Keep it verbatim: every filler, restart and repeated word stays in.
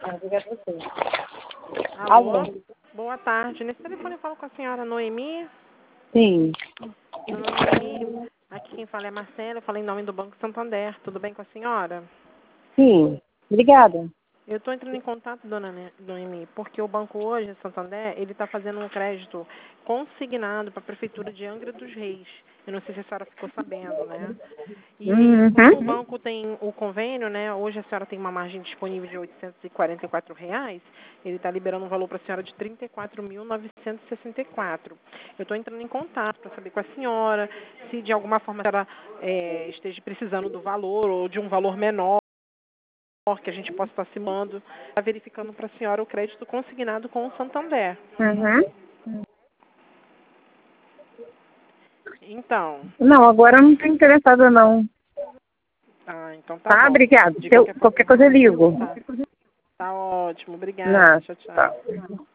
Ah, obrigada a você. Alô? Alô? Boa tarde. Nesse telefone eu falo com a senhora Noemi. Sim. Dona Noemi, aqui quem fala é Marcela, eu falo em nome do Banco Santander. Tudo bem com a senhora? Sim. Obrigada. Eu estou entrando em contato, dona Noemi, porque o banco hoje, Santander, ele está fazendo um crédito consignado para a Prefeitura de Angra dos Reis. Eu não sei se a senhora ficou sabendo, né? E aí, como o Uhum. banco tem o convênio, né? Hoje a senhora tem uma margem disponível de oitocentos e quarenta e quatro reais, ele está liberando um valor para a senhora de trinta e quatro mil novecentos e sessenta e quatro. Eu estou entrando em contato para saber com a senhora se de alguma forma a senhora é, esteja precisando do valor ou de um valor menor que a gente possa estar simulando, está verificando para a senhora o crédito consignado com o Santander. Uhum. Então, Não, agora eu não estou interessada, não. ah, então tá Tá? bom. Obrigada. De Se eu, qualquer forma, qualquer coisa eu ligo. tá, tá ótimo. Obrigada. Não, Tchau, tchau. tá.